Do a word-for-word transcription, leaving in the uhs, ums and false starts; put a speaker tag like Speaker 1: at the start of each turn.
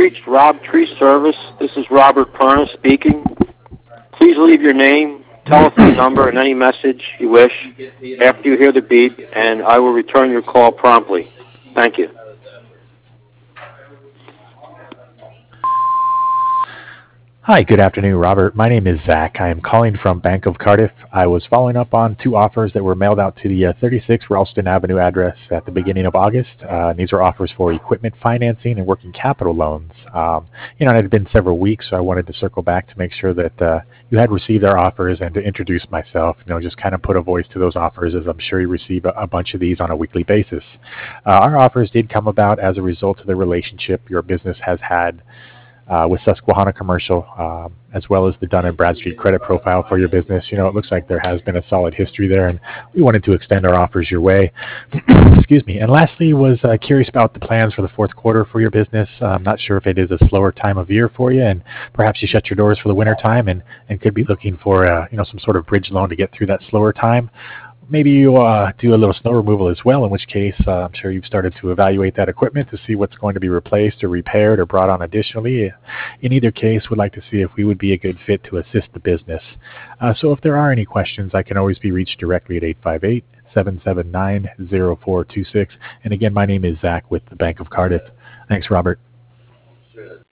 Speaker 1: reached Rob Tree Service. This is Robert Perna speaking. Please leave your name, telephone number, and any message you wish after you hear the beep, and I will return your call promptly. Thank you.
Speaker 2: Hi, good afternoon, Robert. My name is Zach. I am calling from Bank of Cardiff. I was following up on two offers that were mailed out to the uh, thirty-six Ralston Avenue address at the beginning of August. Uh, these are offers for equipment financing and working capital loans. Um, you know, it had been several weeks, so I wanted to circle back to make sure that uh, you had received our offers and to introduce myself, you know, just kind of put a voice to those offers, as I'm sure you receive a, a bunch of these on a weekly basis. Uh, our offers did come about as a result of the relationship your business has had Uh, with Susquehanna Commercial, um, as well as the Dun and Bradstreet credit profile for your business. You know, it looks like there has been a solid history there, and we wanted to extend our offers your way. Excuse me. And lastly, was uh, curious about the plans for the fourth quarter for your business. Uh, I'm not sure if it is a slower time of year for you, and perhaps you shut your doors for the winter time and, and could be looking for uh, you know, some sort of bridge loan to get through that slower time. Maybe you uh, do a little snow removal as well, in which case uh, I'm sure you've started to evaluate that equipment to see what's going to be replaced or repaired or brought on additionally. In either case, we'd like to see if we would be a good fit to assist the business. Uh, so if there are any questions, I can always be reached directly at eight five eight, seven seven nine, zero four two six. And again, my name is Zach with the Bank of Cardiff. Thanks, Robert.